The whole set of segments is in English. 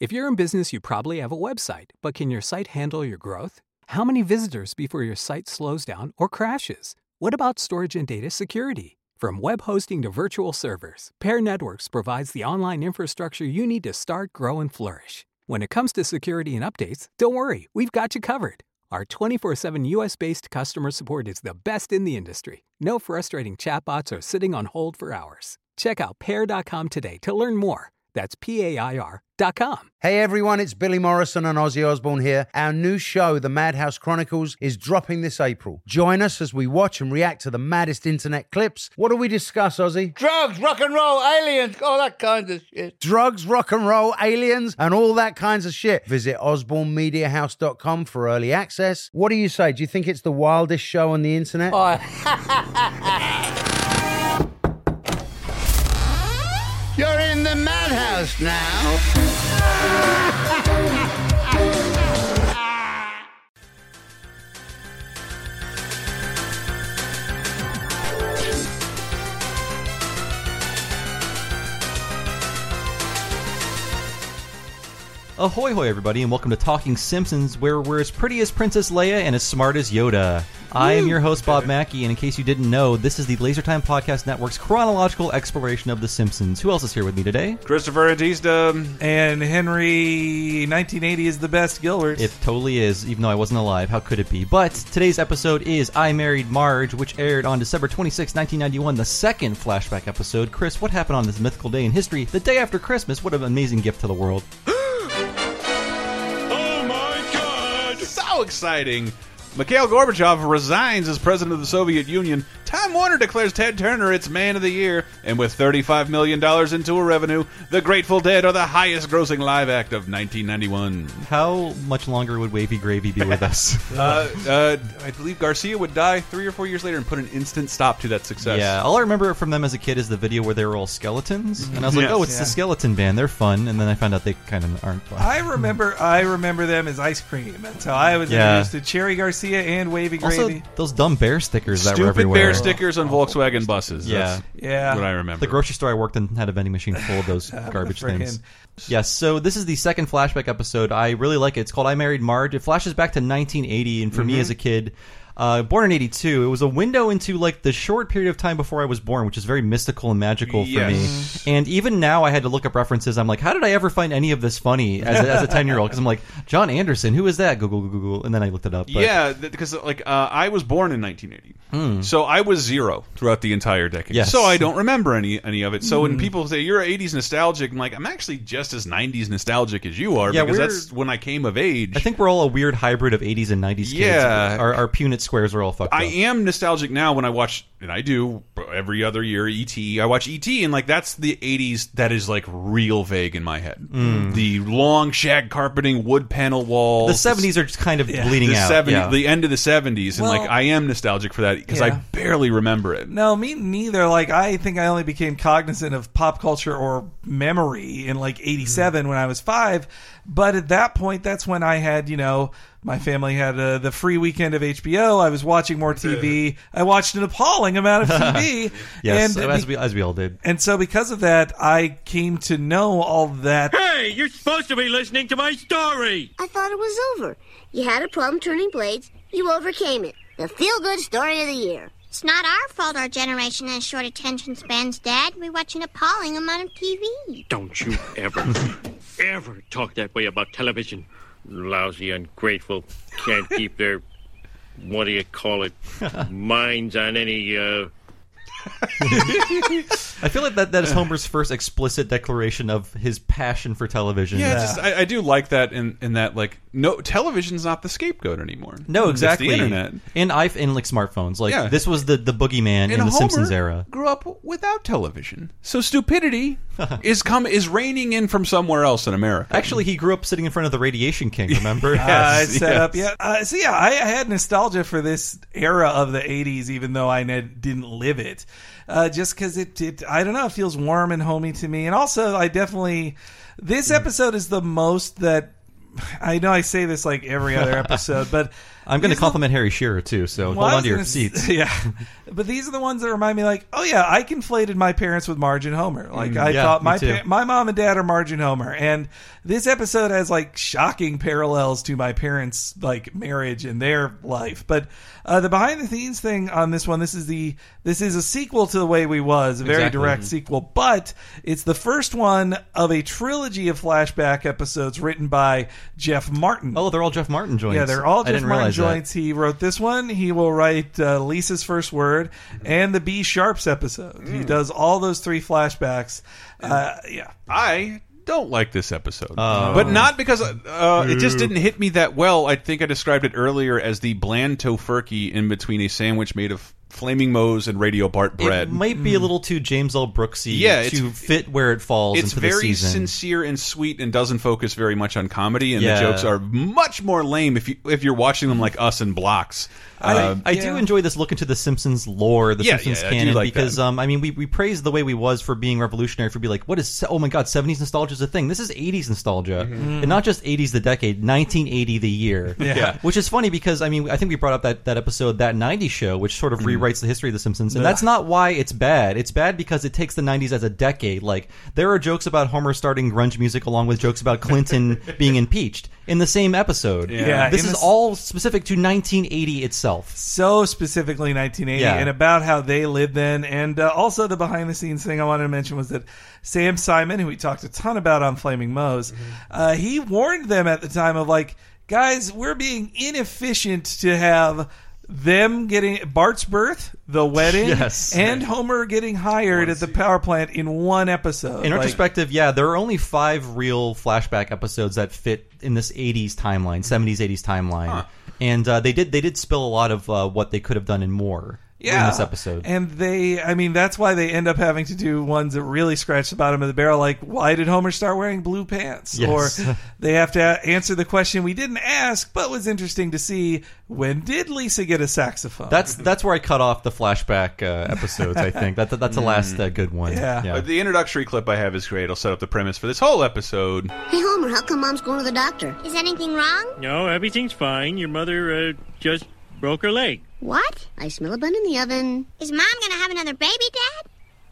If you're in business, you probably have a website, but can your site handle your growth? How many visitors before your site slows down or crashes? What about storage and data security? From web hosting to virtual servers, Pair Networks provides the online infrastructure you need to start, grow, and flourish. When it comes to security and updates, don't worry, we've got you covered. Our 24/7 US-based customer support is the best in the industry. No frustrating chatbots or sitting on hold for hours. Check out Pair.com today to learn more. That's PAIR.com. Hey everyone, it's Billy Morrison and Ozzy Osbourne here. Our new show, The Madhouse Chronicles, is dropping this April. Join us as we watch and react to the maddest internet clips. What do we discuss, Ozzy? Drugs, rock and roll, aliens, all that kind of shit. Drugs, rock and roll, aliens, and all that kinds of shit. Visit OsbourneMediaHouse.com for early access. What do you say? Do you think it's the wildest show on the internet? You're in the madhouse now. Ahoy hoy everybody, and welcome to Talking Simpsons, where we're as pretty as Princess Leia and as smart as Yoda. I am your host, Bob Mackey, and in case you didn't know, this is the LaserTime Podcast Network's chronological exploration of The Simpsons. Who else is here with me today? Christopher Antista. And Henry 1980 is the best Gilbert. It totally is, even though I wasn't alive. How could it be? But today's episode is I Married Marge, which aired on December 26, 1991, the second flashback episode. Chris, what happened on this mythical day in history, the day after Christmas? What an amazing gift to the world. So exciting! Mikhail Gorbachev resigns as president of the Soviet Union. Time Warner declares Ted Turner its Man of the Year. And with $35 million in tour revenue, The Grateful Dead are the highest-grossing live act of 1991. How much longer would Wavy Gravy be with us? I believe Garcia would die 3 or 4 years later and put an instant stop to that success. Yeah, all I remember from them as a kid is the video where they were all skeletons. And I was like, oh, it's the Skeleton Band. They're fun. And then I found out they kind of aren't fun. I remember them as ice cream. That's how I was introduced to Cherry Garcia and Wavy Gravy. Also, those dumb bear stickers that were everywhere. Stupid bear stickers on Volkswagen buses. That's what I remember. The grocery store I worked in had a vending machine full of those garbage things. Yes, so this is the second flashback episode. I really like it. It's called I Married Marge. It flashes back to 1980, and for me as a kid, born in 82, it was a window into like the short period of time before I was born, which is very mystical and magical for me. And even now I had to look up references. I'm like, how did I ever find any of this funny as a 10-year-old? Because I'm like, John Anderson, who is that? Google, and then I looked it up. But, yeah, because like I was born in 1980, so I was 0 throughout the entire decade. Yes. So I don't remember any of it. So when people say you're 80s nostalgic, I'm like, I'm actually just as 90s nostalgic as you are, because that's when I came of age. I think we're all a weird hybrid of 80s and 90s kids. Yeah. Our Punnett squares are all fucked up. I am nostalgic now when I watch, and I do every other year, E.T. I watch E.T. and like that's the 80s that is like real vague in my head. The long shag carpeting, wood panel walls. The 70s are just kind of bleeding out. The end of the 70s, and like I am nostalgic for that because I barely remember it. No, me neither. Like I think I only became cognizant of pop culture or memory in like 87 when I was 5. But at that point, that's when I had, my family had the free weekend of HBO. I was watching more TV. I watched an appalling amount of TV. Yes, and as we all did. And so because of that, I came to know all that. Hey, you're supposed to be listening to my story. I thought it was over. You had a problem turning blades. You overcame it. The feel-good story of the year. It's not our fault our generation has short attention spans, Dad. We watch an appalling amount of TV. Don't you ever talk that way about television. Lousy, ungrateful, can't keep their, what do you call it, minds on any, I feel like that is Homer's first explicit declaration of his passion for television. Yeah, I do like that in that, like, no, television's not the scapegoat anymore. No, exactly. It's the internet. And like smartphones. Like, this was the boogeyman in the Homer Simpsons era. Grew up without television. So stupidity is raining in from somewhere else in America. Actually, he grew up sitting in front of the Radiation King, remember? I had nostalgia for this era of the 80s, even though I didn't live it. Just because I don't know, it feels warm and homey to me. And also, this episode is the most that I know I say this like every other episode, but I'm going to compliment Harry Shearer too, so hold on to your seats. Yeah, but these are the ones that remind me, like, oh yeah, I conflated my parents with Marge and Homer. Like I thought my mom and dad are Marge and Homer, and this episode has like shocking parallels to my parents' like marriage and their life. But the behind the scenes thing on this one, this is a sequel to The Way We Was, a very direct sequel, but it's the first one of a trilogy of flashback episodes written by Jeff Martin. Oh, they're all Jeff Martin joints. Yeah, they're all Jeff Martin joints. He wrote this one. He will write Lisa's First Word and the B Sharps episode. He does all those 3 flashbacks. I don't like this episode, but not because it just didn't hit me that well. I think I described it earlier as the bland tofurkey in between a sandwich made of Flaming Moe's and Radio Bart bread. It might be a little too James L. Brooksy to fit where it falls into the season. It's very sincere and sweet and doesn't focus very much on comedy, and the jokes are much more lame if you're watching them like us in blocks. I do enjoy this look into the Simpsons lore, the Simpsons canon, because I mean we praise The Way We Was for being revolutionary, for being like, what is, oh my god, 70s nostalgia is a thing. This is 80s nostalgia, and not just 80s the decade, 1980 the year. Which is funny because I mean I think we brought up that episode, That 90s Show, which sort of rewrites the history of the Simpsons, and that's not why it's bad. It's bad because it takes the 90s as a decade. Like there are jokes about Homer starting grunge music along with jokes about Clinton being impeached in the same episode. This is all specific to 1980 itself. So specifically 1980, and about how they lived then. And also the behind the scenes thing I wanted to mention was that Sam Simon, who we talked a ton about on Flaming Moe's, he warned them at the time of like, guys, we're being inefficient to have them getting Bart's birth, the wedding, and Homer getting hired at the power plant in one episode. In retrospective, there are only 5 real flashback episodes that fit in this 80s timeline, 70s, 80s timeline. And they did spill a lot of what they could have done and more in this episode. And that's why they end up having to do ones that really scratch the bottom of the barrel, like, why did Homer start wearing blue pants? Or they have to answer the question we didn't ask, but was interesting to see, when did Lisa get a saxophone? That's where I cut off the flashback episodes, I think. That's the last good one. The introductory clip I have is great. I'll set up the premise for this whole episode. Hey, Homer, how come Mom's going to the doctor? Is anything wrong? No, everything's fine. Your mother just broke her leg. What? I smell a bun in the oven. Is Mom gonna have another baby, Dad?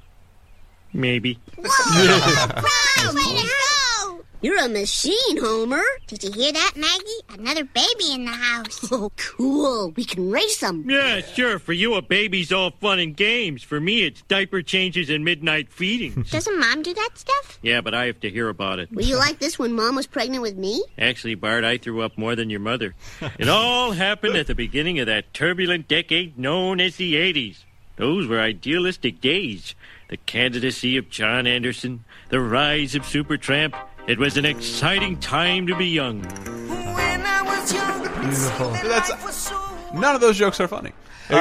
Maybe. Whoa! Way to go! You're a machine, Homer. Did you hear that, Maggie? Another baby in the house. Oh, cool. We can race them. Yeah, sure. For you, a baby's all fun and games. For me, it's diaper changes and midnight feedings. Doesn't Mom do that stuff? Yeah, but I have to hear about it. Were you like this when Mom was pregnant with me? Actually, Bart, I threw up more than your mother. It all happened at the beginning of that turbulent decade known as the 80s. Those were idealistic days. The candidacy of John Anderson, the rise of Supertramp. It was an exciting time to be young. Beautiful. None of those jokes are funny.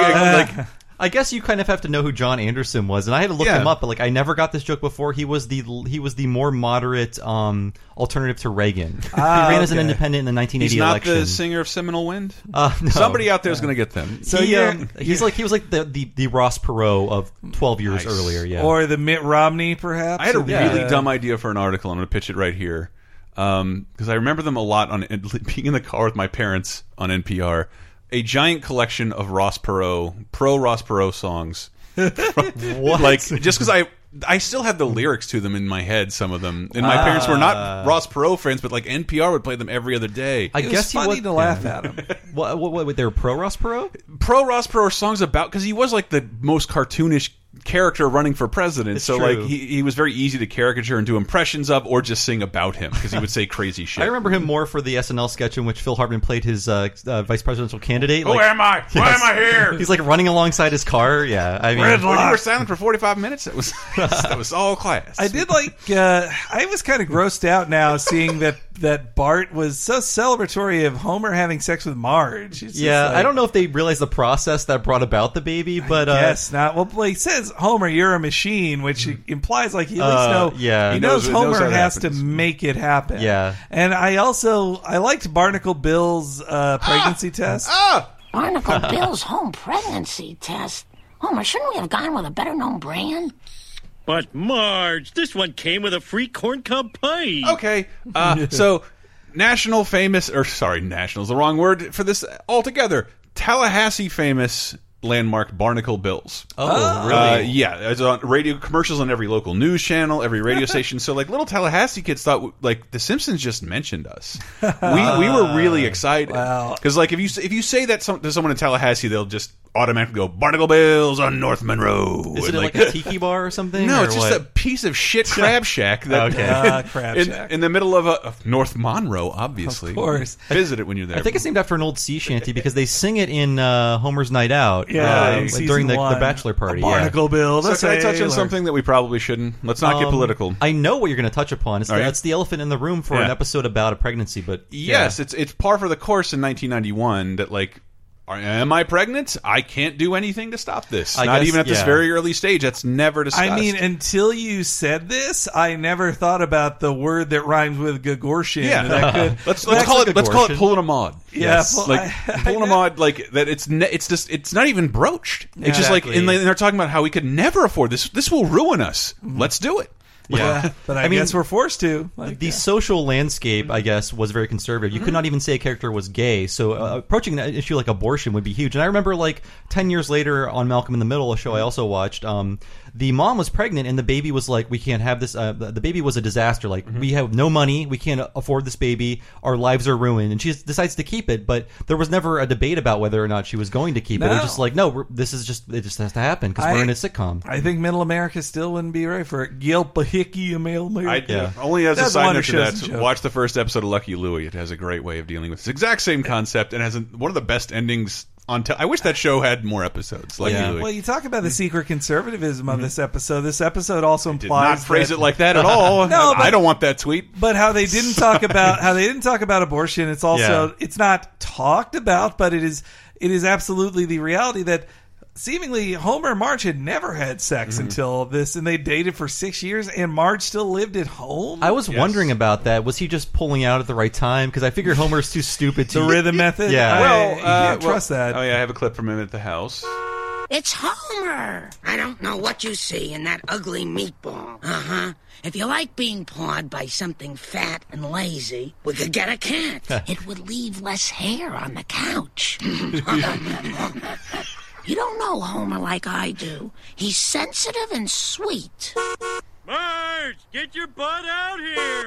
I guess you kind of have to know who John Anderson was, and I had to look him up. But like, I never got this joke before. He was the more moderate alternative to Reagan. He ran as an independent in the 1980 election. He's not the singer of Seminole Wind. No. Somebody out there is going to get them. So he was like the Ross Perot of 12 years earlier. Yeah, or the Mitt Romney, perhaps. I had a really dumb idea for an article. I'm going to pitch it right here because I remember them a lot on being in the car with my parents on NPR. A giant collection of Ross Perot, pro Ross Perot songs. What? Like, just because I still have the lyrics to them in my head, some of them. And my parents were not Ross Perot fans, but like NPR would play them every other day. I guess funny to laugh at him. What they were pro Ross Perot? Pro Ross Perot songs about, because he was like the most cartoonish character running for president. It's so true. like he was very easy to caricature and do impressions of, or just sing about him, because he would say crazy shit. I remember him more for the SNL sketch in which Phil Hartman played his vice presidential candidate. Who am I? Why am I here? He's like running alongside his car. Yeah, I mean, when you were silent for 45 minutes, it was all class. I did like. I was kind of grossed out now seeing that Bart was so celebratory of Homer having sex with Marge. I don't know if they realized the process that brought about the baby, but yes, not. Well, he says, Homer, you're a machine, which implies like he at least he knows Homer has to make it happen. Yeah, and I liked Barnacle Bill's pregnancy test. Barnacle Bill's home pregnancy test. Homer, shouldn't we have gone with a better known brand? But Marge, this one came with a free corncob pie. Okay, so national famous, or sorry, national's the wrong word for this altogether. Tallahassee famous landmark Barnacle Bills. Oh, really? Yeah, it's on radio commercials on every local news channel, every radio station. So like little Tallahassee kids thought like The Simpsons just mentioned us. We were really excited because like if you say that to someone in Tallahassee, they'll just automatically go Barnacle Bills on North Monroe. Is it like a tiki bar or something? No, or it's just what? a piece of shit crab shack that Crab Shack. in the middle of North Monroe, obviously. Of course. Visit it when you're there. I think it's named after an old sea shanty because they sing it in Homer's Night Out. Yeah, during the bachelor party. Barnacle Bill. So can I touch on something that we probably shouldn't? Let's not get political. I know what you're going to touch upon. It's Right. the elephant in the room for an episode about a pregnancy. But Yes, it's par for the course in 1991 that like, am I pregnant? I can't do anything to stop this. I Not guess, even at this yeah. very early stage. That's never discussed. I mean, until you said this, I never thought about the word that rhymes with Gagortian. yeah. That could, let's call it pulling a mod. Yeah, Yes. well, Like pulling a mod, like that. It's not even broached. It's just like, and they're talking about how we could never afford this. This will ruin us. Let's do it. Yeah. but I guess we're forced to. Like, the social landscape, I guess, was very conservative. You could not even say a character was gay. So approaching an issue like abortion would be huge. And I remember like 10 years later on Malcolm in the Middle, a show I also watched, the mom was pregnant and the baby was like, we can't have this. The baby was a disaster. Like, we have no money. We can't afford this baby. Our lives are ruined. And she decides to keep it. But there was never a debate about whether or not she was going to keep it. It was just like, no, it just has to happen because we're in a sitcom. I think Middle America still wouldn't be right for it. Only as a That's side one note who to shows that, a joke. watch the first episode of Lucky Louie. It has a great way of dealing with this exact same concept and has one of the best endings on. I wish that show had more episodes. Lucky Louie. Well, you talk about the secret conservatism of this episode. This episode also Did implies not phrase that, it like that at all. No, but- I don't want that tweet. But how they didn't talk about abortion. It's also it's not talked about, but it is absolutely the reality that seemingly Homer and Marge had never had sex until this, and they dated for 6 years, and Marge still lived at home. I was wondering about that. Was he just pulling out at the right time? Because I figured Homer's too stupid to the rhythm method. Yeah. you can't trust that. Oh yeah, I have a clip from him at the house. It's Homer! I don't know what you see in that ugly meatball. Uh-huh. If you like being pawed by something fat and lazy, we could get a cat. It would leave less hair on the couch. You don't know Homer like I do. He's sensitive and sweet. Marge, get your butt out here!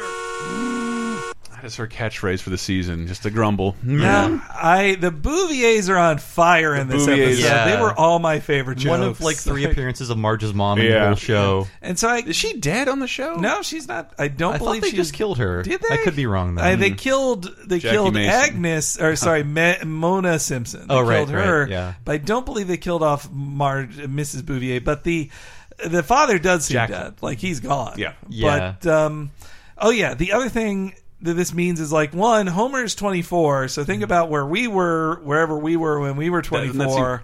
That is her catchphrase for the season. Just a grumble. Now, the Bouviers are on fire in this Bouviers. episode. Yeah. They were all my favorite jokes. One of like 3 appearances of Marge's mom in the whole show. And so Is she dead on the show? No, she's not. I don't I believe thought they she just killed her. Did they? I could be wrong though. They killed Jackie Mason. Agnes, or sorry, Mona Simpson. They Oh, right, killed her. right, yeah. But I don't believe they killed off Mrs. Bouvier. But the father does seem Jackie. dead. Like he's gone. Yeah. Yeah. But the other thing that this means is like, one, Homer's 24, so think about wherever we were when we were 24.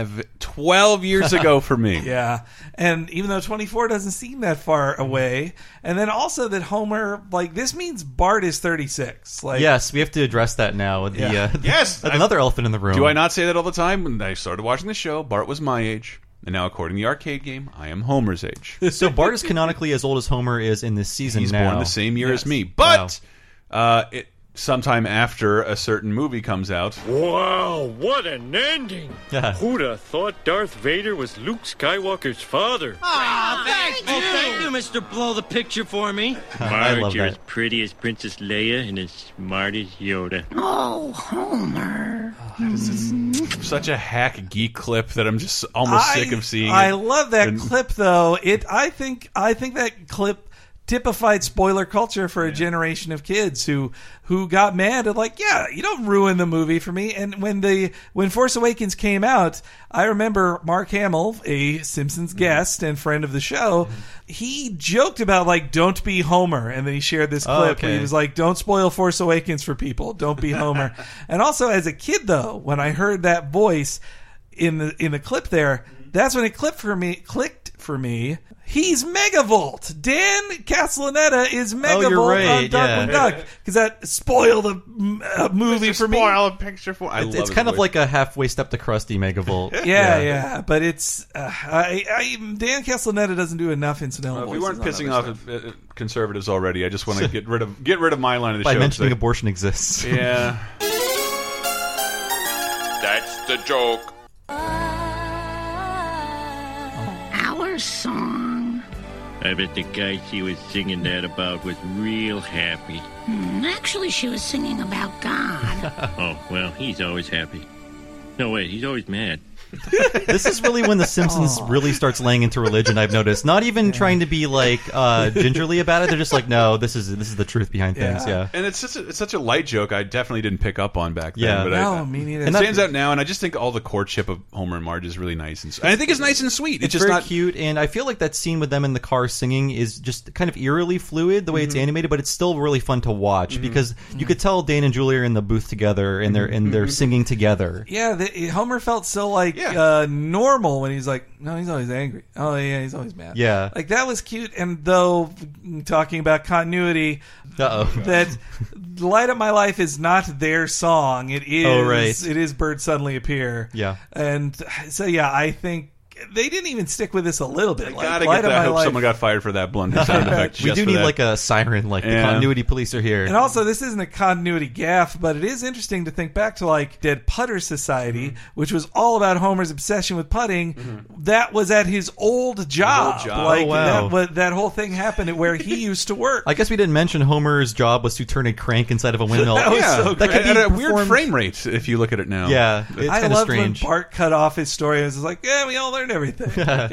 12 years ago for me. Yeah, and even though 24 doesn't seem that far away, and then also that Homer, like, this means Bart is 36. Like, Yes, we have to address that now. Yes! Another elephant in the room. Do I not say that all the time? When I started watching the show, Bart was my age. And now, according to the arcade game, I am Homer's age. So Bart is canonically as old as Homer is in this season He's now. born the same year as me. But sometime after a certain movie comes out. Wow, what an ending! Yeah. Who'd have thought Darth Vader was Luke Skywalker's father? Thank Thank you, Mr. Blow the Picture for me. I love Marge, you're that. as pretty as Princess Leia and as smart as Yoda. Oh, Homer. Such a hack geek clip that I'm just almost sick of seeing. I it. love that And- clip, though. I think that clip typified spoiler culture for a generation of kids who got mad at, like, yeah, you don't ruin the movie for me. And when Force Awakens came out, I remember Mark Hamill, a Simpsons guest and friend of the show, he joked about, like, don't be Homer, and then he shared this clip where he was like, don't spoil Force Awakens for people, don't be Homer. And also as a kid, though, when I heard that voice in the clip there, that's when it clicked for me. He's Megavolt. Dan Castellaneta is Megavolt you're right, on Darkwing Duck. Because that spoiled a movie for me. Spoil a picture for It's kind of like a halfway step to Krusty Megavolt. Yeah. But it's Dan Castellaneta doesn't do enough incidental If we voices weren't pissing on off conservatives already, I just want to get rid of my line of the By show. mentioning abortion exists. Yeah. That's the joke. Our song. I bet the guy she was singing that about was real happy. Actually, she was singing about God. Oh, well, he's always happy. No, wait, he's always mad. This is really when The Simpsons really starts laying into religion, I've noticed. Not even trying to be like gingerly about it. They're just like, no, this is the truth behind things. Yeah. And it's such a light joke I definitely didn't pick up on back then. Yeah. But me neither. It stands out now, and I just think all the courtship of Homer and Marge is really nice. And I think it's nice and sweet. It's just very not cute, and I feel like that scene with them in the car singing is just kind of eerily fluid the way it's animated, but it's still really fun to watch because you could tell Dane and Julie are in the booth together and they're singing together. Yeah, Homer felt so like normal when he's like, no, he's always angry. Oh yeah, he's always mad. Yeah, like that was cute. And though talking about continuity, that "Light Up My Life" is not their song. It is. It is "Birds Suddenly Appear." Yeah, and so I think they didn't even stick with this a little bit. I hope someone got fired for that blunder sound effect. We do need like a siren, like the continuity police are here. And also, this isn't a continuity gaffe, but it is interesting to think back to like Dead Putter Society, which was all about Homer's obsession with putting. That was at his old job. Like that whole thing happened at where he used to work. I guess we didn't mention Homer's job was to turn a crank inside of a windmill. That could be a weird frame rate if you look at it now. Yeah, it's I kind of loved strange. when Bart cut off his story. It was like, we all learned everything.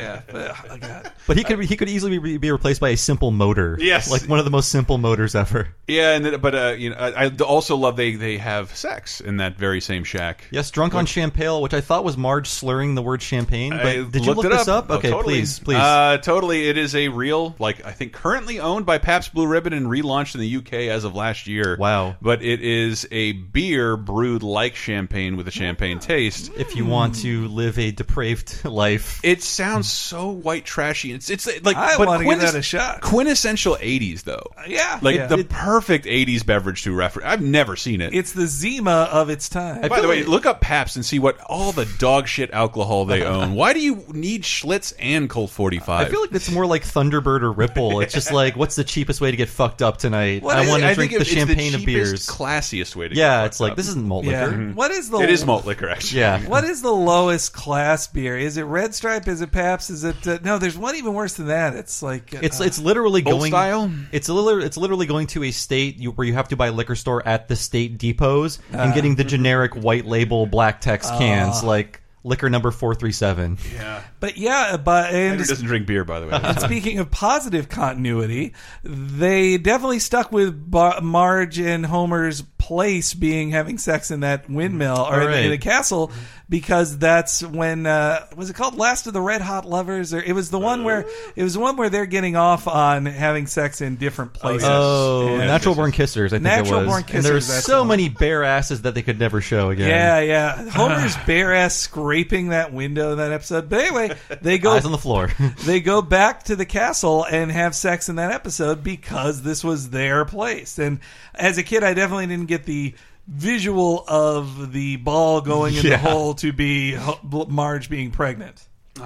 But he could easily be replaced by a simple motor. Yes, like one of the most simple motors ever. Yeah, I also love they have sex in that very same shack. Yes, drunk on champagne, which I thought was Marge slurring the word champagne. But did you look this up? Oh, Okay, totally. please. Totally, it is a real, I think currently owned by Pabst Blue Ribbon and relaunched in the UK as of last year. Wow! But it is a beer brewed like champagne with a champagne taste. If you want to live a depraved life, it sounds so white trashy. It's like I want to give that a shot. Quintessential 80s though. Yeah, the perfect 80s beverage to reference. I've never seen it. It's the Zima of its time. By the way, look up Pabst and see what all the dog shit alcohol they own. Why do you need Schlitz and Colt 45? I feel like it's more like Thunderbird or Ripple. It's just like, what's the cheapest way to get fucked up tonight? I want to drink the champagne of beers. Classiest way to get fucked up. This isn't malt liquor. What is it is malt liquor, actually. Yeah. What is the lowest class beer? Is it Red Stripe? Is it Pabst? Is it no? There's one even worse than that. It's like it's literally Old going style. It's literally going to a state where you have to buy a liquor store at the state depots and getting the generic white label black text cans like liquor number 437. Yeah. But Andrew doesn't drink beer, by the way. And speaking of positive continuity, they definitely stuck with Marge and Homer's place being having sex in that windmill or in a castle, because that's when was it called Last of the Red Hot Lovers? Or it was the one where they're getting off on having sex in different places. Natural Born Kissers. I think Natural it was. Born Kissers. And there's so many bare asses that they could never show again. Yeah. Homer's bare ass scraping that window in that episode. But anyway, they go eyes on the floor. They go back to the castle and have sex in that episode because this was their place. And as a kid, I definitely didn't get the visual of the ball going in the hole to be Marge being pregnant.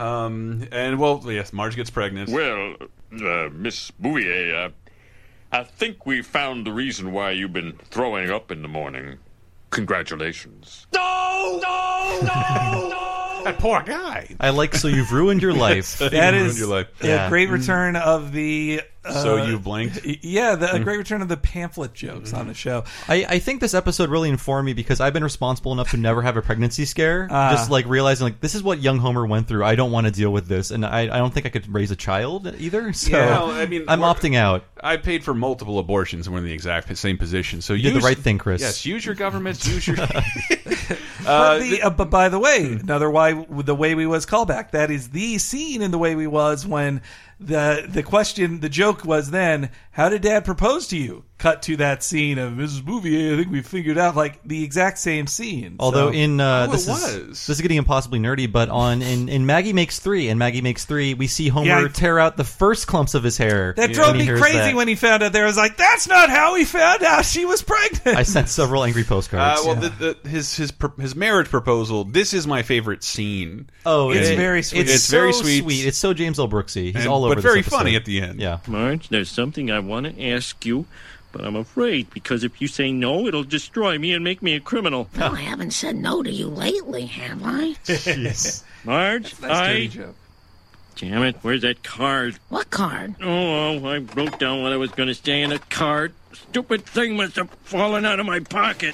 Yes, Marge gets pregnant. Well, Miss Bouvier, I think we found the reason why you've been throwing up in the morning. Congratulations. No! That poor guy. I like So You've Ruined Your Life. That is your life. a great return of the... So You've Blinked? Yeah, a great return of the pamphlet jokes on the show. I think this episode really informed me because I've been responsible enough to never have a pregnancy scare. Just like realizing like this is what young Homer went through. I don't want to deal with this. And I don't think I could raise a child either. So I'm opting out. I paid for multiple abortions and we're in the exact same position. So you did the right thing, Chris. Yes, use your governments, use your... But by the way, another The Way We Was callback. That is the scene in The Way We Was when the joke was then, how did Dad propose to you? cut to that scene of Mrs. Bouvier. I think we figured out like the exact same scene. Although so. This is getting impossibly nerdy, but in Maggie Makes 3, we see Homer tear out the first clumps of his hair. That drove me crazy when he found out there. I was like, that's not how he found out she was pregnant. I sent several angry postcards. His marriage proposal, this is my favorite scene. Oh, it's very sweet. It's very sweet. It's so James L. Brooksy. He's all over but very this episode. funny at the end. Yeah. Marge, there's something I want to ask you. But I'm afraid, because if you say no, it'll destroy me and make me a criminal. Well, I haven't said no to you lately, have I? Jeez. Marge, nice joke. Damn it, where's that card? What card? Oh, I wrote down what I was going to say in a card. Stupid thing must have fallen out of my pocket.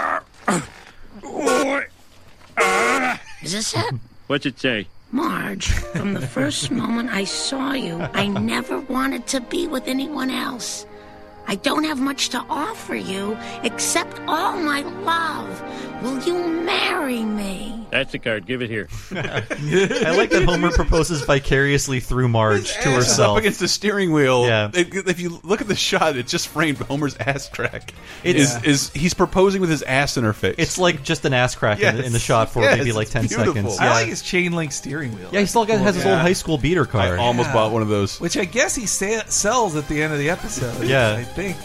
Is this it? What's it say? Marge, from the first moment I saw you, I never wanted to be with anyone else. I don't have much to offer you except all my love. Will you marry me? That's the card. Give it here. I like that Homer proposes vicariously through Marge to herself. Up against the steering wheel. Yeah. If you look at the shot, it's just framed Homer's ass crack. He's proposing with his ass in her face. It's like just an ass crack in the shot for maybe like 10 seconds. I like his chain link steering wheel. Yeah, he still has his old high school beater car. I almost bought one of those. Which I guess he sells at the end of the episode. Yeah. I think.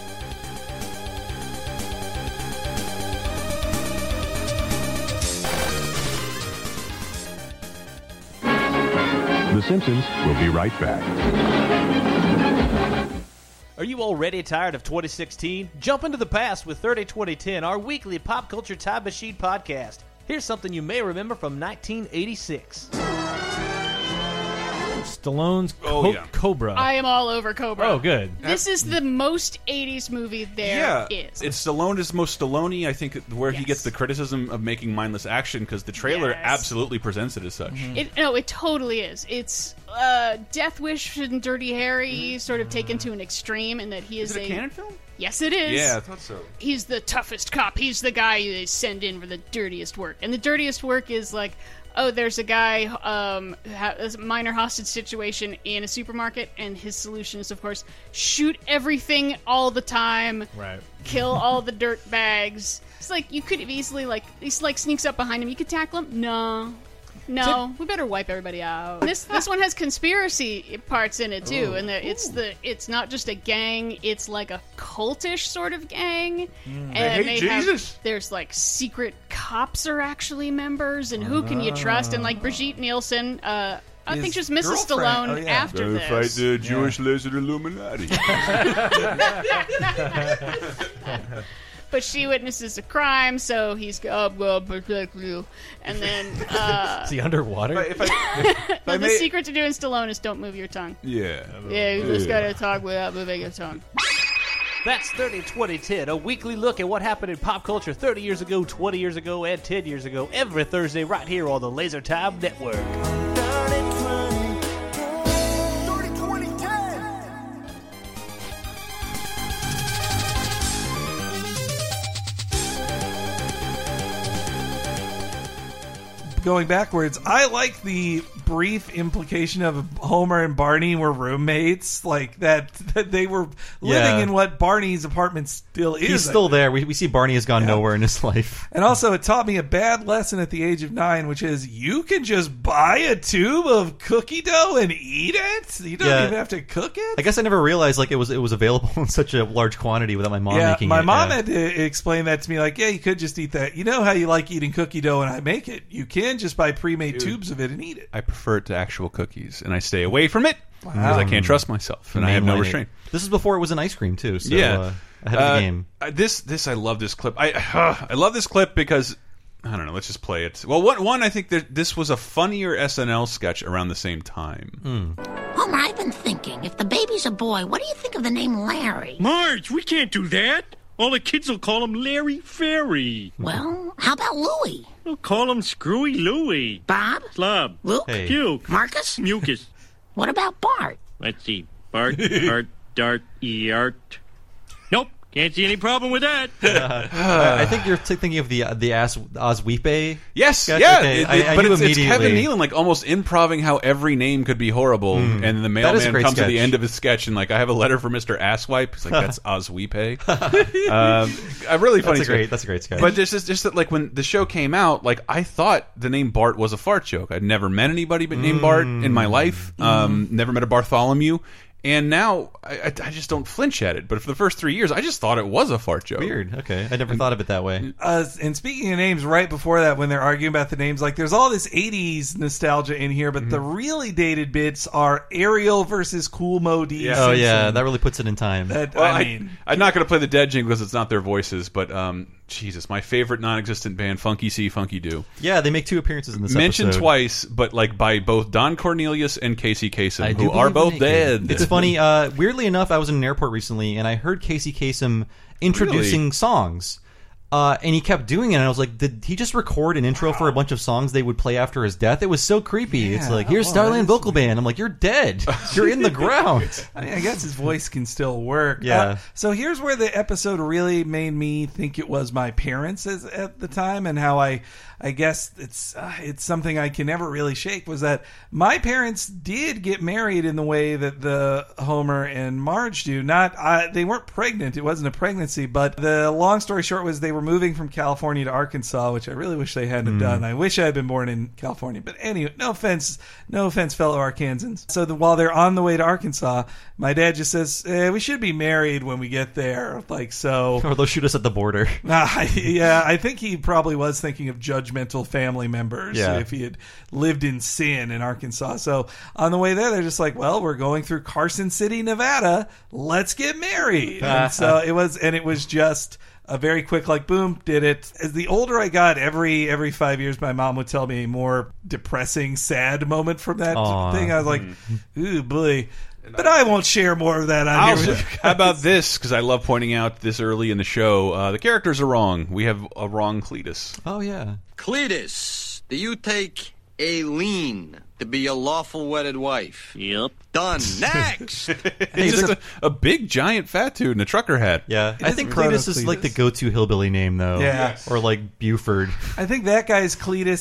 The Simpsons will be right back. Are you already tired of 2016? Jump into the past with 30-2010, our weekly pop culture time machine podcast. Here's something you may remember from 1986. Stallone's Cobra. I am all over Cobra. Oh, good. This is the most 80s movie there is. It's Stallone is most Stallone, I think, where he gets the criticism of making mindless action, because the trailer absolutely presents it as such. It totally is. It's Death Wish and Dirty Harry sort of taken to an extreme in that he is it a canon film? Yes, it is. Yeah, I thought so. He's the toughest cop. He's the guy they send in for the dirtiest work. And the dirtiest work is like, oh, there's a guy, a minor hostage situation in a supermarket, and his solution is, of course, shoot everything all the time, right? Kill all the dirt bags. It's like, you could have easily, he sneaks up behind him. You could tackle him. No, we better wipe everybody out. This one has conspiracy parts in it too, and it's not just a gang; it's like a cultish sort of gang. And there's like secret cops are actually members, and who can you trust? And like Brigitte Nielsen, I think just Mrs. Stallone after this. Fight the Jewish lizard Illuminati. But she witnesses a crime, so he's well protect you. And then is he underwater? The secret to doing Stallone is don't move your tongue. Yeah, you just gotta talk without moving your tongue. That's 30-2010, a weekly look at what happened in pop culture 30 years ago, 20 years ago, and 10 years ago, every Thursday right here on the Laser Time Network. Going backwards, I like the brief implication of Homer and Barney were roommates, like that they were living in what Barney's apartment still is. He's still there. We see Barney has gone nowhere in his life. And also, it taught me a bad lesson at the age of 9, which is you can just buy a tube of cookie dough and eat it. You don't even have to cook it. I guess I never realized like it was available in such a large quantity without my mom making it. My mom had to explain that to me. Like, you could just eat that. You know how you like eating cookie dough, and I make it. You can just buy pre-made tubes of it and eat it. I prefer it to actual cookies, and I stay away from it because I can't trust myself, and I have no restraint. This is before it was an ice cream too, so ahead of the game. I love this clip. I love this clip because I don't know. Let's just play it. Well, one I think that this was a funnier SNL sketch around the same time. Homer, I've been thinking, if the baby's a boy, what do you think of the name Larry? Marge, we can't do that. All the kids will call him Larry Fairy. Well, how about Louie? We'll call him Screwy Louie. Bob? Slob. Luke? Puke. Marcus? Mucus. What about Bart? Let's see. Bart, Art, Dart, Eart. Nope. Can't see any problem with that. I think you're thinking of the Osweepe. Yes, sketch? yeah, Okay, but knew it's Kevin immediately. Nealon like almost improving how every name could be horrible, and then the That is a mailman great comes at the sketch. end of his sketch and like, I have a letter for Mr. Asswipe. He's like, that's Osweepe. A really funny. That's a great sketch. But just that, like when the show came out, like I thought the name Bart was a fart joke. I'd never met anybody but named Bart in my life. Never met a Bartholomew. And now I just don't flinch at it. But for the first 3 years, I just thought it was a fart joke. Weird. Okay, I never thought of it that way. And speaking of names, right before that, when they're arguing about the names, like there's all this '80s nostalgia in here, but the really dated bits are Ariel versus Cool Mo D. Yeah. Oh yeah, that really puts it in time. I'm not going to play the dead jingle because it's not their voices, but Jesus, my favorite non-existent band, Funky C, Funky Do. Yeah, they make 2 appearances in this Mentioned episode. twice, but like by both Don Cornelius and Casey Kasem, I do who are believe both dead. It's funny. Weirdly enough, I was in an airport recently, and I heard Casey Kasem introducing songs. And he kept doing it, and I was like, did he just record an intro for a bunch of songs they would play after his death? It was so creepy. Yeah. It's like, here's Starland Vocal Band. I'm like, you're dead. You're in the ground. I mean, I guess his voice can still work. Yeah. So here's where the episode really made me think it was my parents at the time, and how I guess it's something I can never really shake, was that my parents did get married in the way that the Homer and Marge do. They weren't pregnant. It wasn't a pregnancy, but the long story short was they were moving from California to Arkansas, which I really wish they hadn't have done. I wish I had been born in California. But anyway, no offense, fellow Arkansans. So while they're on the way to Arkansas, my dad just says, we should be married when we get there. Like, so. Or they'll shoot us at the border. Yeah, I think he probably was thinking of judgmental family members if he had lived in sin in Arkansas. So on the way there, they're just like, well, we're going through Carson City, Nevada. Let's get married. And so it was just a very quick, like, boom, did it. As the older I got, every 5 years, my mom would tell me a more depressing, sad moment from that thing. I was like, ooh, boy. But I won't share more of that on here. How about this? Because I love pointing out this early in the show. The characters are wrong. We have a wrong Cletus. Oh, yeah. Cletus, do you take Aileen to be your lawful wedded wife? Yep. Done. Next! It's just a big, giant fat dude in a trucker hat. Yeah, I think Cletus is like the go-to hillbilly name, though. Yeah. Or like Buford. I think that guy's Cletus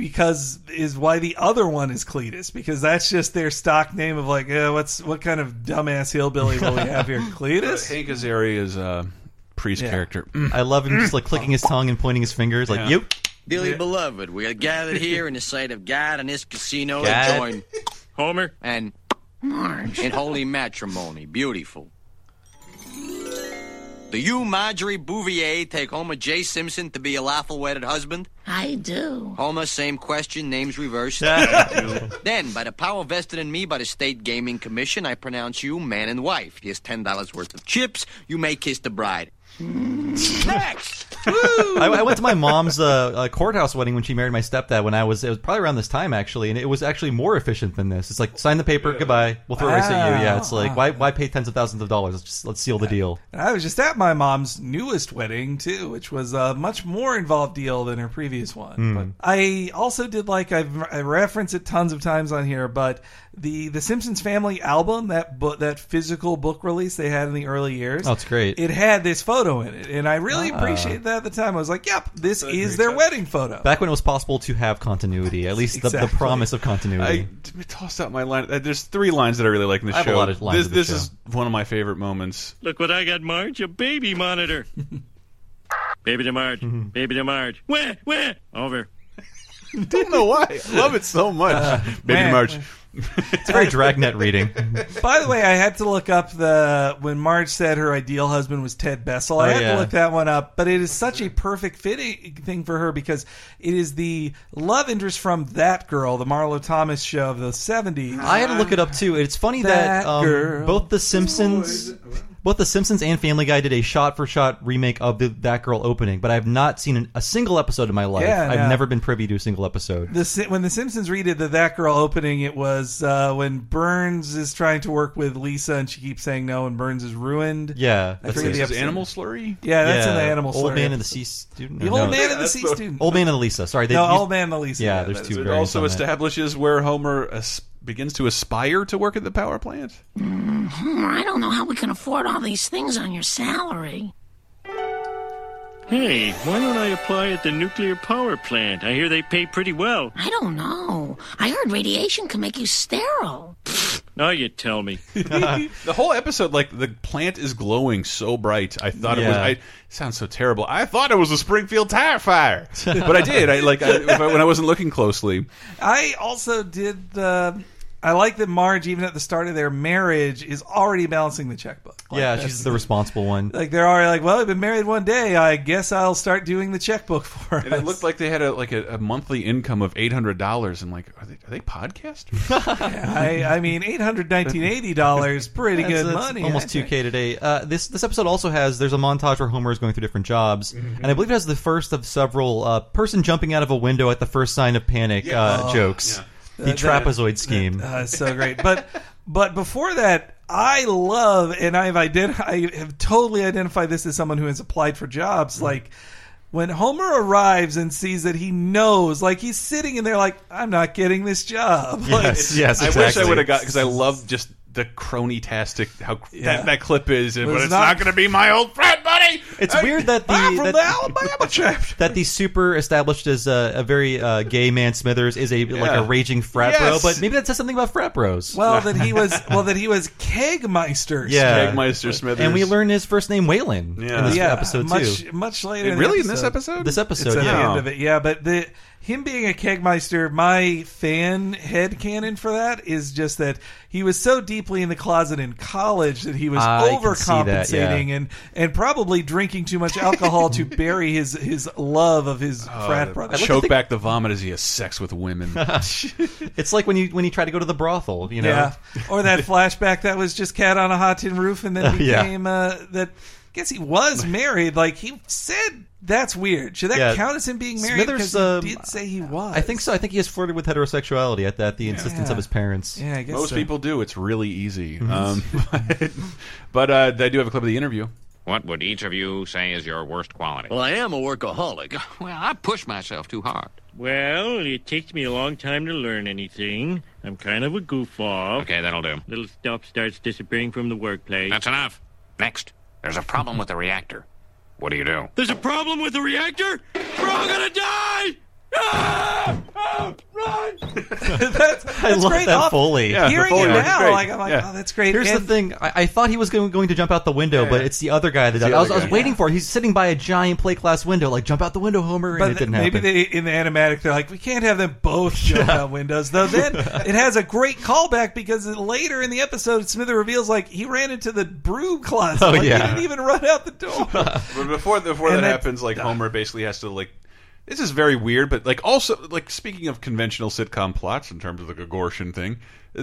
is why the other one is Cletus, because that's just their stock name of like, what kind of dumbass hillbilly will we have here? Cletus? Hank Azaria's priest character. I love him just like clicking his tongue and pointing his fingers like, yep. Dearly beloved, we are gathered here in the sight of God and this casino to God. join Homer and Marge in holy matrimony. Beautiful. Do you, Marjorie Bouvier, take Homer J. Simpson to be your lawful wedded husband? I do. Homer, same question, names reversed. Then, by the power vested in me by the State Gaming Commission, I pronounce you man and wife. Here's $10 worth of chips. You may kiss the bride. Next! I went to my mom's courthouse wedding when she married my stepdad it was probably around this time, actually, and it was actually more efficient than this. It's like, sign the paper, goodbye, we'll throw it right at you. Yeah, it's like, why pay tens of thousands of dollars? Let's seal the deal. And I was just at my mom's newest wedding, too, which was a much more involved deal than her previous one. But I also did I reference it tons of times on here, but the Simpsons Family album, that physical book release they had in the early years. Oh, it's great. It had this photo in it, and I really appreciated that at the time. I was like, yep, this is their wedding photo. Back when it was possible to have continuity, at least the promise of continuity. I tossed out my line. There's 3 lines that I really like in the show. I have a lot of lines This is one of my favorite moments. Look what I got, Marge, a baby monitor. Baby to Marge, baby to Marge. Where? Over. Don't know why. I love it so much. Baby to Marge. It's a very Dragnet reading. By the way, I had to look up when Marge said her ideal husband was Ted Bessel. I had to look that one up, but it is such a perfect fitting thing for her because it is the love interest from That Girl, the Marlo Thomas show of the 70s. I had to look it up too. It's funny that both The Simpsons and Family Guy did a shot-for-shot remake of That Girl opening, but I have not seen a single episode in my life. I've never been privy to a single episode. When The Simpsons redid the That Girl opening, it was when Burns is trying to work with Lisa and she keeps saying no and Burns is ruined. Yeah. That's the Animal Slurry? Yeah, that's in the Animal Slurry. Old Man and the Sea Student? The Old Man and the Sea Student. Old Man and Lisa. Sorry. Old Man and Lisa. Yeah, there's 2 It variants also on establishes where Homer begins to aspire to work at the power plant. I don't know how we can afford all these things on your salary. Hey, why don't I apply at the nuclear power plant? I hear they pay pretty well. I don't know. I heard radiation can make you sterile. Now you tell me. The whole episode, like, the plant is glowing so bright. I thought it was. It sounds so terrible. I thought it was a Springfield tire fire, but I did. When I wasn't looking closely. I also did. I like that Marge, even at the start of their marriage, is already balancing the checkbook. Like, she's the responsible one. Like, they're already like, well, we've been married one day. I guess I'll start doing the checkbook for us. And it looked like they had a monthly income of $800. And like, are they podcasters? I mean, $819.80, pretty good money. Almost $2K today. This episode also there's a montage where Homer is going through different jobs, and I believe it has the first of several person jumping out of a window at the first sign of panic jokes. Yeah. The trapezoid scheme. So great. But before that, I love, and I have totally identified this as someone who has applied for jobs. Like, when Homer arrives and sees that he knows, like, he's sitting in there like, I'm not getting this job. Yes, exactly. I wish I would have got, because I love just the crony-tastic, how that clip is, but it's not going to be my old friend, buddy! It's weird that the Alabama chapter. That the super established as a very gay man Smithers is like a raging frat bro, but maybe that says something about frat bros. Well, that he was Kegmeister. Yeah, Kegmeister Smithers, and we learn his first name Waylon in this episode too. Much later, really in this episode. This episode, it's at the end of it, but him being a Kegmeister, my fan headcanon for that is just that he was so deeply in the closet in college that he was overcompensating and probably drinking too much alcohol to bury his love of his frat brother. Choke back the vomit as he has sex with women. It's like when you try to go to the brothel, you know? Yeah. Or that flashback that was just Cat on a Hot Tin Roof and then became that. I guess he was married. Like, he said that's weird. Should that count as him being married? Smithers did say he was. I think so. I think he has flirted with heterosexuality at the insistence of his parents. Yeah, I guess most people do. It's really easy. But I do have a clip of the interview. What would each of you say is your worst quality? Well, I am a workaholic. Well, I push myself too hard. Well, it takes me a long time to learn anything. I'm kind of a goof off. Okay, that'll do. Little stuff starts disappearing from the workplace. That's enough. Next. There's a problem with the reactor. What do you do? There's a problem with the reactor? We're all gonna die! Ah! Oh, run! that's I love great. that Foley. Hearing it now, I'm like, oh, that's great. Here's the thing. I thought he was going to jump out the window, but it's the other guy that I was waiting for. He's sitting by a giant plate glass window, like, jump out the window, Homer, and it didn't happen. Maybe in the animatic, they're like, we can't have them both jump out windows. Though then it has a great callback because later in the episode, Smither reveals, like, he ran into the broom closet. He didn't even run out the door. But before that happens, like, Homer basically has to, like, this is very weird, but like also like speaking of conventional sitcom plots in terms of the Gogorshin thing,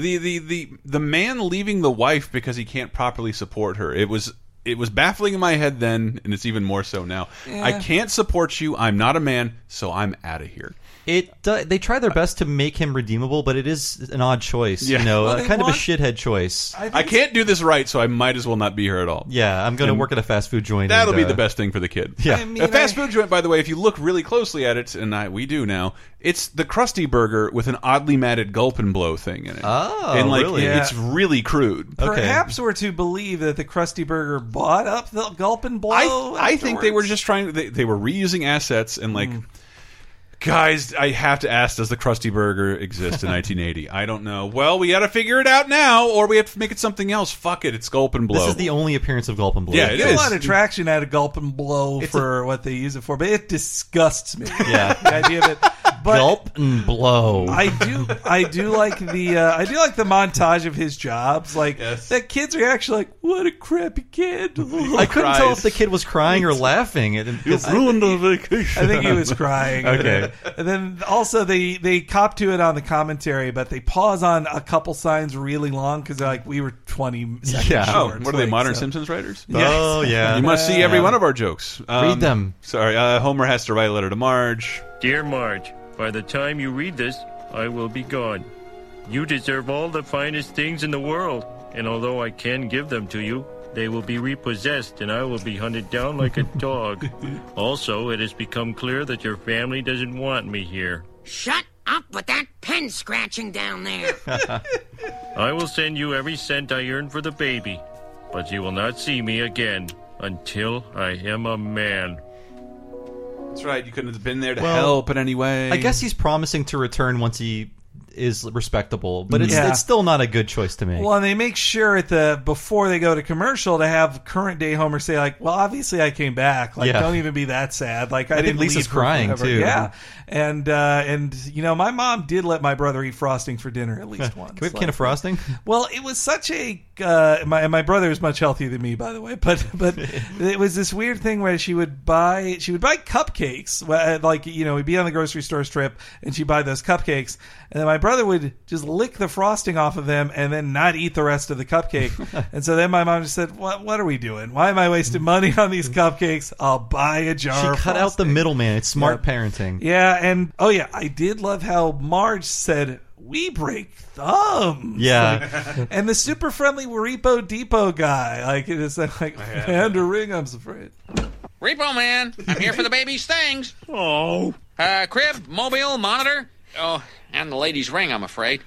the man leaving the wife because he can't properly support her. It was baffling in my head then, and it's even more so now. Yeah. I can't support you. I'm not a man, so I'm out of here. They try their best to make him redeemable, but it is an odd choice. Yeah. You know, of a shithead choice. I can't do this right, so I might as well not be here at all. Yeah, I'm going to work at a fast food joint. That'll be the best thing for the kid. Yeah, a fast food joint, by the way, if you look really closely at it, and we do now, it's the Krusty Burger with an oddly matted gulp and blow thing in it. Oh, and like, really? It's really crude. Perhaps we're to believe that the Krusty Burger bought up the gulp and blow. I think they were just trying. They were reusing assets and like. Guys, I have to ask, does the Krusty Burger exist in 1980? I don't know. Well, we got to figure it out now, or we have to make it something else. Fuck it, it's Gulp and Blow. This is the only appearance of Gulp and Blow. Yeah, it is. There's a lot of traction out of Gulp and Blow for what they use it for, but it disgusts me. Yeah, the idea of it. But Gulp and Blow. I do like the montage of his jobs. Like that kid's reaction, like what a crappy kid. I couldn't tell if the kid was crying or laughing. You've ruined the vacation. I think he was crying. Okay. And then also they cop to it on the commentary, but they pause on a couple signs really long because they're like, we were 20 seconds short. What are they, modern Simpsons writers? Yes. Oh, yeah. You must see every one of our jokes. Read them. Sorry, Homer has to write a letter to Marge. Dear Marge, by the time you read this, I will be gone. You deserve all the finest things in the world, and although I can give them to you, they will be repossessed, and I will be hunted down like a dog. Also, it has become clear that your family doesn't want me here. Shut Up with that pen scratching down there. I will send you every cent I earn for the baby, but you will not see me again until I am a man. That's right. You couldn't have been there to help in any way. I guess he's promising to return once he is respectable, but it's still not a good choice to make. Well, and they make sure before they go to commercial to have current day Homer say like, "Well, obviously I came back. Like, don't even be that sad. Like, I didn't think Lisa's leave crying forever." too. Yeah, and you know, my mom did let my brother eat frosting for dinner at least once. Can we have a can of frosting? Well, it was such a my brother is much healthier than me, by the way, but it was this weird thing where she would buy cupcakes. Like, you know, we'd be on the grocery store trip and she'd buy those cupcakes, and then my brother would just lick the frosting off of them and then not eat the rest of the cupcake. And so then my mom just said, what are we doing? Why am I wasting money on these cupcakes? I'll buy a jar of She cut out the middleman. It's smart parenting. Yeah, and I did love how Marge said, "We break thumbs." Yeah. And the super friendly Repo Depot guy, like, it is like, hand a ring, I'm afraid. Repo Man, I'm here for the baby's things. Oh. Crib, mobile, monitor. Oh, and the lady's ring, I'm afraid.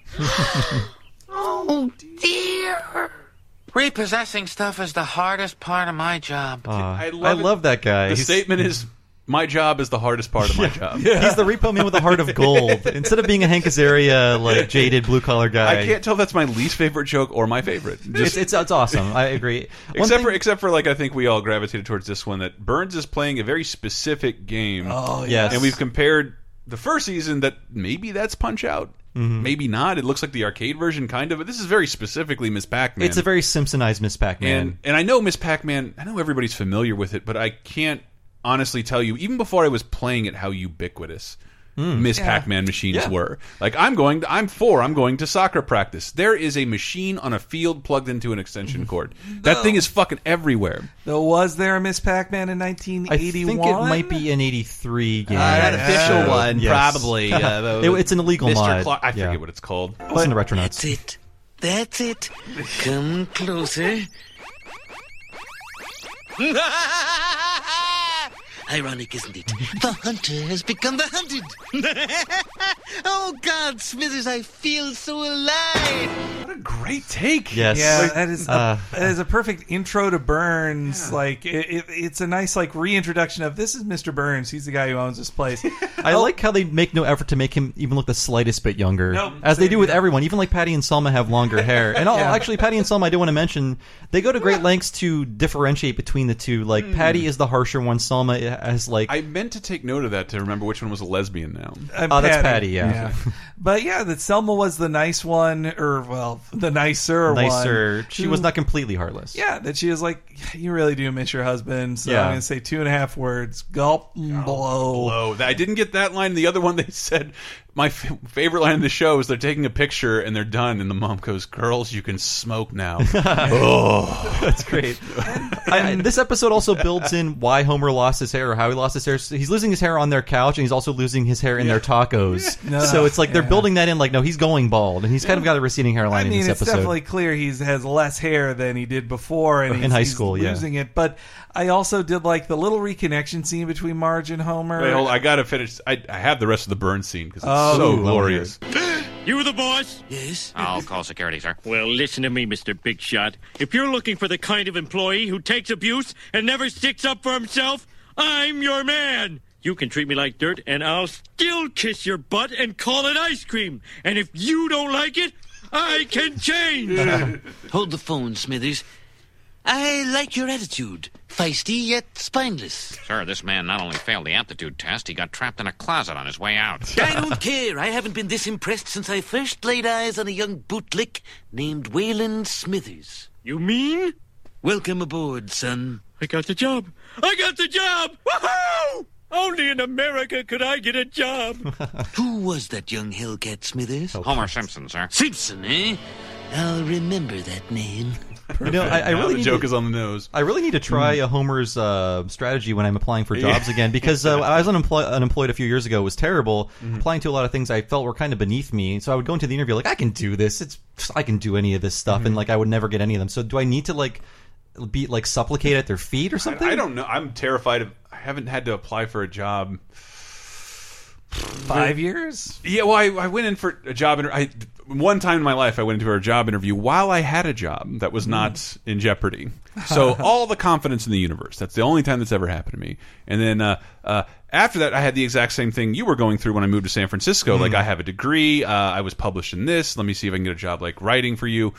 Oh, dear. Repossessing stuff is the hardest part of my job. I love that guy. The statement is, my job is the hardest part of my job. Yeah. He's the repo man with a heart of gold. Instead of being a Hank Azaria, like, jaded blue-collar guy. I can't tell if that's my least favorite joke or my favorite. It's awesome. I agree. Except for, like, I think we all gravitated towards this one, that Burns is playing a very specific game. Oh, yes. And we've compared the first season that maybe that's Punch-Out. Maybe not. It looks like the arcade version, kind of. But this is very specifically Miss Pac-Man. It's a very Simpsonized Miss Pac-Man. And I know Miss Pac-Man, I know everybody's familiar with it, but I can't honestly tell you, even before I was playing it, how ubiquitous Miss Pac-Man machines were. Like, I'm going to soccer practice. There is a machine on a field plugged into an extension cord. That thing is fucking everywhere. Though, was there a Miss Pac-Man in 1981? I think it might be an 83 game. An official one, yes. probably. It's an illegal mod. I forget what it's called. Listen to Retronauts. That's it. Come closer. Ironic, isn't it? The hunter has become the hunted. Oh, God, Smithers, I feel so alive. What a great take. Yes. Yeah, that is a perfect intro to Burns. Yeah. Like, it's a nice, like, reintroduction of, this is Mr. Burns. He's the guy who owns this place. I like how they make no effort to make him even look the slightest bit younger. Nope. As they do with everyone. Even, like, Patty and Selma have longer hair. And actually, Patty and Selma, I do want to mention, they go to great lengths to differentiate between the two. Like, Patty is the harsher one. Selma has, like... I meant to take note of that to remember which one was a lesbian now. That's Patty, yeah. But yeah, that Selma was the nice one, or, well, the nicer one. She was not completely heartless. Yeah, that she was like, you really do miss your husband, so I'm going to say 2.5 words. Gulp, blow. I didn't get that line. The other one they said, my favorite line in the show is they're taking a picture and they're done, and the mom goes, "Girls, you can smoke now." Oh, that's great. This episode also builds in why Homer lost his hair, or how he lost his hair. He's losing his hair on their couch, and he's also losing his hair in their tacos. So it's like they're building that in, like, no, he's going bald, and he's kind of got a receding hairline in this episode. It's definitely clear he has less hair than he did before, and in high school, he's losing it. But I also did like the little reconnection scene between Marge and Homer. Wait, hold on, I gotta finish. I have the rest of the Burns scene because it's so glorious. You the boss? Yes? I'll call security, sir. Well, listen to me, Mr. Big Shot. If you're looking for the kind of employee who takes abuse and never sticks up for himself, I'm your man. You can treat me like dirt, and I'll still kiss your butt and call it ice cream. And if you don't like it, I can change. Hold the phone, Smithers. I like your attitude. Feisty yet spineless. Sir, this man not only failed the aptitude test, he got trapped in a closet on his way out. I don't care. I haven't been this impressed since I first laid eyes on a young bootlick named Wayland Smithers. You mean? Welcome aboard, son. I got the job. Woohoo! Only in America could I get a job. Who was that young hellcat, Smithers? Homer Simpson, sir. Simpson, eh? I'll remember that name. You know, I really the joke is on the nose. I really need to try a Homer's strategy when I'm applying for jobs again, because I was unemployed a few years ago. It was terrible. Applying to a lot of things I felt were kind of beneath me. So I would go into the interview like, I can do this. I can do any of this stuff, and like I would never get any of them. So do I need to be supplicate at their feet or something? I don't know. I'm terrified of. I haven't had to apply for a job 5 years? Yeah, well, I went in for a job interview. One time in my life, I went into a job interview while I had a job that was not in jeopardy. So all the confidence in the universe. That's the only time that's ever happened to me. And then after that, I had the exact same thing you were going through when I moved to San Francisco. Like, I have a degree. I was published in this. Let me see if I can get a job, like, writing for you.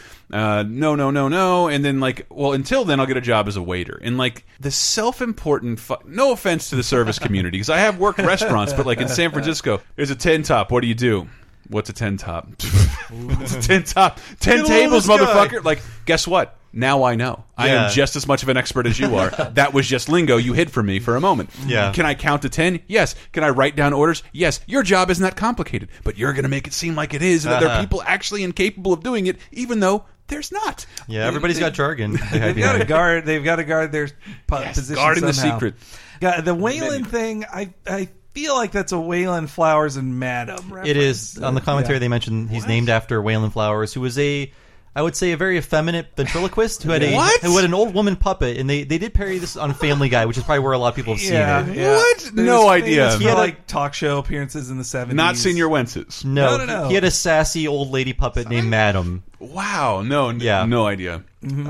No. And then, like, well, until then, I'll get a job as a waiter. And, like, the self-important... no offense to the service community, because I have worked restaurants, but, like, in San Francisco, there's a 10-top. What do you do? What's a 10-top? It's a 10-top. 10 tables, motherfucker. Like, guess what? Now I know. I am just as much of an expert as you are. That was just lingo you hid from me for a moment. Yeah. Can I count to 10? Yes. Can I write down orders? Yes. Your job isn't that complicated, but you're going to make it seem like it is, and that there are people actually incapable of doing it, even though there's not. Yeah, everybody's got jargon. They've got to guard. They've got to guard their position guarding somehow. the secret. The Wayland thing, I feel like that's a Wayland Flowers and Madam reference. It is. On the commentary, they mentioned he's named after Wayland Flowers, who was I would say a very effeminate ventriloquist who had an old woman puppet, and they did parody this on Family Guy, which is probably where a lot of people have seen it. Yeah. What? No idea. He had like talk show appearances in the 70s. Not Senior Wences. No. He had a sassy old lady puppet named Madam. Wow. No idea.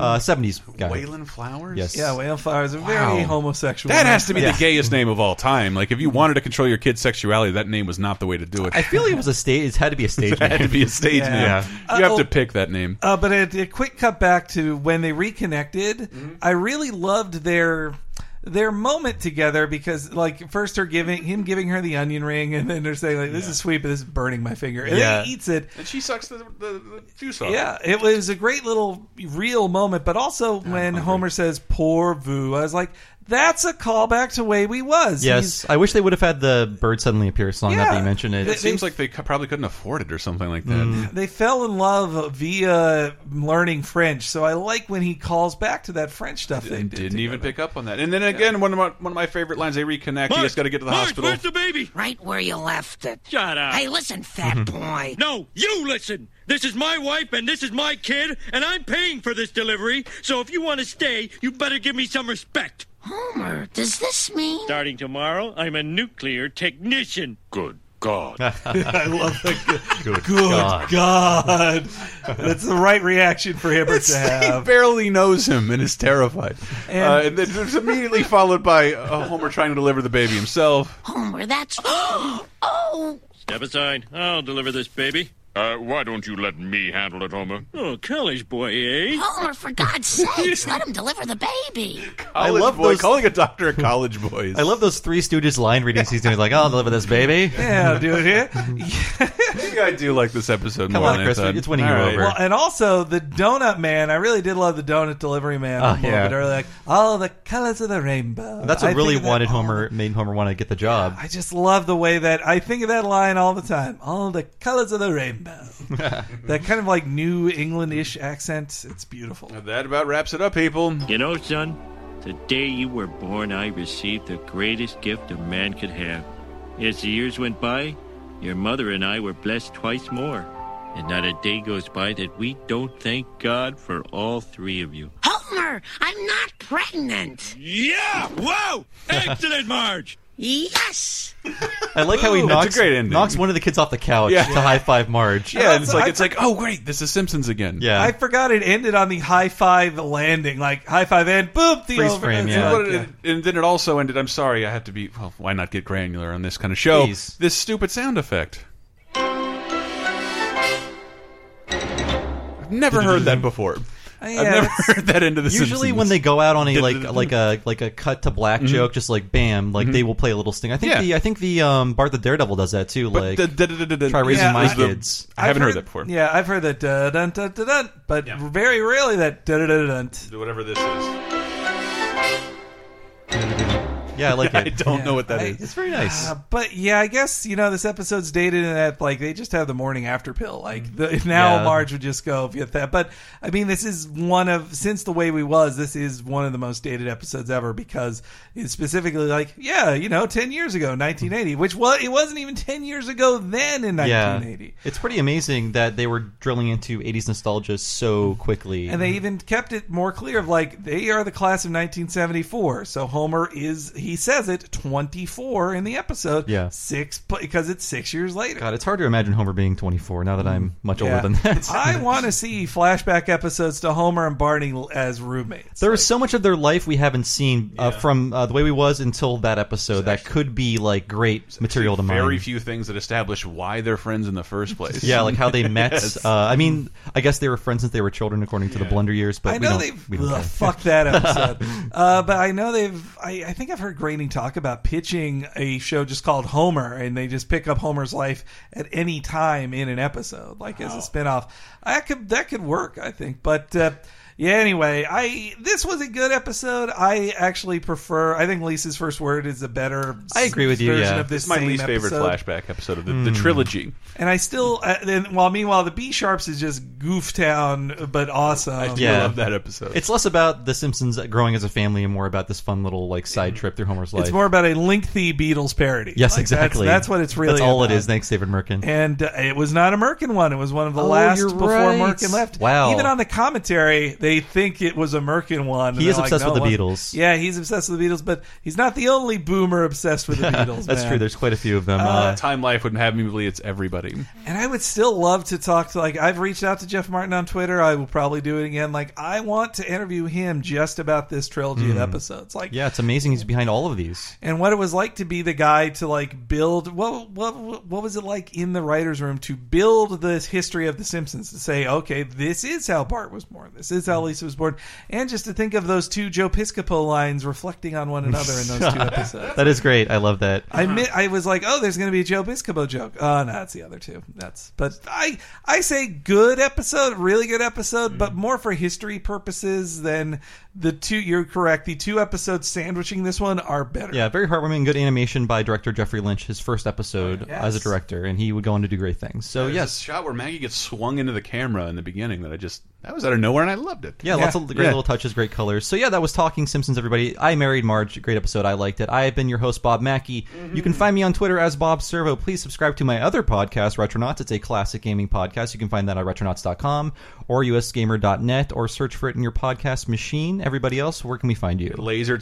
70s guy. Wayland Flowers? Yes. Yeah, Wayland Flowers. A very homosexual. That has to be the gayest name of all time. Like, if you wanted to control your kid's sexuality, that name was not the way to do it. I feel it was it had to be a stage name. It had to be a stage name. Yeah. You have to pick that name. But a quick cut back to when they reconnected. I really loved their moment together, because like first him giving her the onion ring, and then they're saying like, this is sweet, but this is burning my finger, and then he eats it and she sucks the juice off. Yeah, it was a great little real moment. But also when Homer says "pour vous," I was like, that's a callback to Way We Was. Yes, I wish they would have had the Bird Suddenly Appears song that they mentioned. It seems like they probably couldn't afford it or something like that. They fell in love via learning French, so I like when he calls back to that French stuff they did. Didn't even pick up on that. And then again, one of my favorite lines, they reconnect. He just got to get to the hospital. Where's the baby? Right where you left it. Shut up. Hey, listen, fat boy. No, you listen. This is my wife and this is my kid, and I'm paying for this delivery. So if you want to stay, you better give me some respect. Homer, does this mean... Starting tomorrow, I'm a nuclear technician. Good God. I love that. Good God. That's the right reaction for Hibbert to have. He barely knows him and is terrified. And then it's immediately followed by Homer trying to deliver the baby himself. Homer, that's... Oh! Step aside. I'll deliver this baby. Why don't you let me handle it, Homer? Oh, college boy, eh? Homer, for God's sakes, let him deliver the baby. I love calling a doctor a college boy. I love those Three Stooges line readings he's doing. Like, I'll deliver this baby. Yeah, I'll do it here. I think I do like this episode more on, than Chris, I thought. it's winning you over. Well, and also the donut man. I really did love the donut delivery man. A little bit earlier, like all the colors of the rainbow. That's what really made Homer want to get the job. I just love the way that I think of that line all the time. All the colors of the rainbow. That kind of like New England-ish accent. It's beautiful. That about wraps it up, people. You know, son, the day you were born, I received the greatest gift a man could have. As the years went by, your mother and I were blessed twice more. And not a day goes by that we don't thank God for all three of you. Homer, I'm not pregnant. Yeah! Whoa! Excellent, Marge! Yes! I like how he knocks one of the kids off the couch to high-five Marge. Yeah, and it's like, oh, great, this is Simpsons again. Yeah. I forgot it ended on the high-five landing. Like, high-five and boop, the freeze frame, And then it also ended, I'm sorry, I had to be, well, why not get granular on this kind of show? Please. This stupid sound effect. I've never heard that before. I've never heard that into the Usually Simpsons. when they go out on a like a cut to black joke, just like bam, like they will play a little sting. I think the Bart the Daredevil does that too. Like try raising my kids. I haven't heard that before. Yeah, I've heard that dun dun dun dun, but very rarely that dun dun dun. Whatever this is. Yeah, I like it. I don't know what that is. It's very nice. But yeah, I guess, this episode's dated in that, like, they just have the morning after pill. Like, now Marge would just go get that. But, I mean, this is since The Way We Was, this is one of the most dated episodes ever because it's specifically like, 10 years ago, 1980, which it wasn't even 10 years ago then in 1980. Yeah. It's pretty amazing that they were drilling into 80s nostalgia so quickly. And they even kept it more clear of, like, they are the class of 1974. So Homer he says it 24 in the episode. Yeah. Because it's 6 years later. God, it's hard to imagine Homer being 24 now that I'm much older than that. I want to see flashback episodes to Homer and Barney as roommates. There is so much of their life we haven't seen from the way we was until that episode that could be like great material to mine. Very few things that establish why they're friends in the first place. Yeah, like how they met. Yes. I mean, I guess they were friends since they were children, according to the Blender Years. But I know fuck that episode. But I know I think I've heard Groening talk about pitching a show just called Homer, and they just pick up Homer's life at any time in an episode, like as a spinoff. That could work, I think. But anyway, this was a good episode. I actually prefer. I think Lisa's First Word is a better. I agree with you. Version of this It's my same least favorite episode. flashback episode of the trilogy. And I still, meanwhile, the B Sharps is just Gooftown, but awesome. I do love that episode. It's less about the Simpsons growing as a family and more about this fun little like side trip through Homer's life. It's more about a lengthy Beatles parody. Yes, exactly. That's what it's really. That's all about. it is. Thanks, David Merkin. And it was not a Merkin one. It was one of the last before Merkin left. Wow. Even on the commentary, they think it was a Merkin one. He is obsessed with the Beatles. Yeah, he's obsessed with the Beatles, but he's not the only boomer obsessed with the Beatles. That's true. There's quite a few of them. Time Life would have me believe it's everybody. And I would still love to talk to, I've reached out to Jeff Martin on Twitter. I will probably do it again. I want to interview him just about this trilogy of episodes. Yeah, it's amazing he's behind all of these. And what it was like to be the guy to build. What was it like in the writer's room to build this history of The Simpsons, to say, okay, this is how Bart was born. This is how Lisa was born. And just to think of those two Joe Piscopo lines reflecting on one another in those two episodes. That is great. I love that. I was like, oh, there's going to be a Joe Piscopo joke. Oh, no, it's the other two. But I say good episode, really good episode, but more for history purposes than the two. You're correct. The two episodes sandwiching this one are better. Yeah, very heartwarming. Good animation by director Jeffrey Lynch. His first episode as a director, and he would go on to do great things. So There's this shot where Maggie gets swung into the camera in the beginning that was out of nowhere, and I loved it. Yeah, lots of great little touches, great colors. So that was Talking Simpsons, everybody. I Married Marge, great episode. I liked it. I have been your host, Bob Mackey. You can find me on Twitter as Bob Servo. Please subscribe to my other podcast, Retronauts. It's a classic gaming podcast. You can find that at retronauts.com or usgamer.net, or search for it in your podcast machine. Everybody else, where can we find you?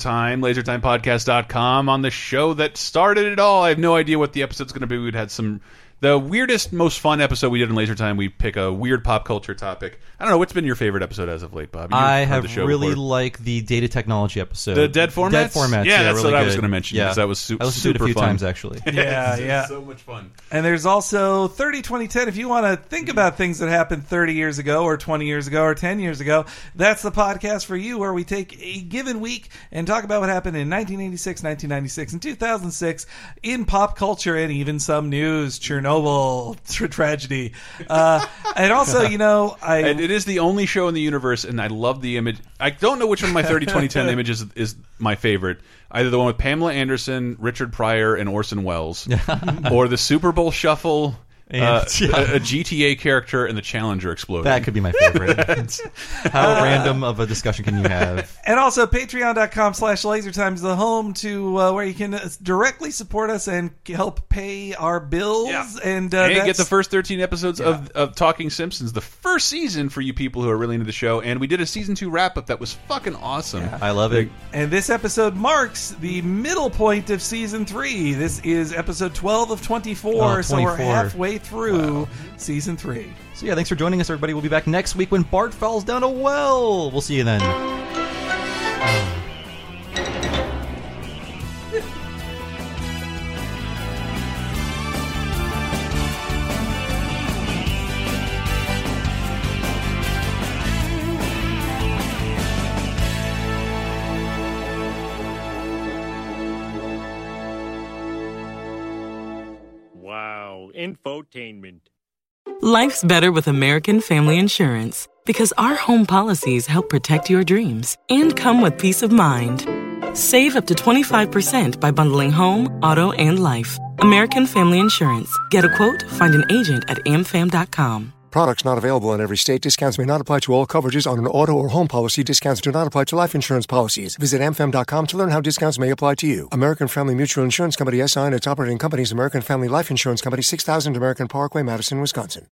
LaserTimePodcast.com, on the show that started it all. I have no idea what the episode's going to be. We'd had the weirdest, most fun episode we did in Laser Time. We pick a weird pop culture topic. I don't know, what's been your favorite episode as of late, Bob? I have really liked the data technology episode. The dead formats? Dead formats, yeah, that's really what I good. was going to mention, because that was super fun. I listened to it a few times, actually. Yeah. So much fun. And there's also 30-20-10. If you want to think about things that happened 30 years ago or 20 years ago or 10 years ago, that's the podcast for you, where we take a given week and talk about what happened in 1986, 1996, and 2006 in pop culture and even some news. Chernobyl tragedy. And also, it is the only show in the universe, and I love the image. I don't know which one of my 30-20-10 images is my favorite. Either the one with Pamela Anderson, Richard Pryor, and Orson Welles, or the Super Bowl Shuffle, a GTA character, and the Challenger exploding. That could be my favorite. How random of a discussion can you have? And also, patreon.com/lasertime is the home to where you can directly support us and help pay our bills. And get the first 13 episodes of Talking Simpsons, the first season, for you people who are really into the show. And we did a season 2 wrap-up that was fucking awesome. Yeah, I love it. And this episode marks the middle point of season 3. This is episode 12 of 24, so we're halfway through season 3. So thanks for joining us, everybody. We'll be back next week when Bart falls down a well. We'll see you then. Wow, infotainment. Life's better with American Family Insurance, because our home policies help protect your dreams and come with peace of mind. Save up to 25% by bundling home, auto, and life. American Family Insurance. Get a quote, find an agent at amfam.com. Products not available in every state. Discounts may not apply to all coverages on an auto or home policy. Discounts do not apply to life insurance policies. Visit amfam.com to learn how discounts may apply to you. American Family Mutual Insurance Company, SI, and its operating companies, American Family Life Insurance Company, 6000 American Parkway, Madison, Wisconsin.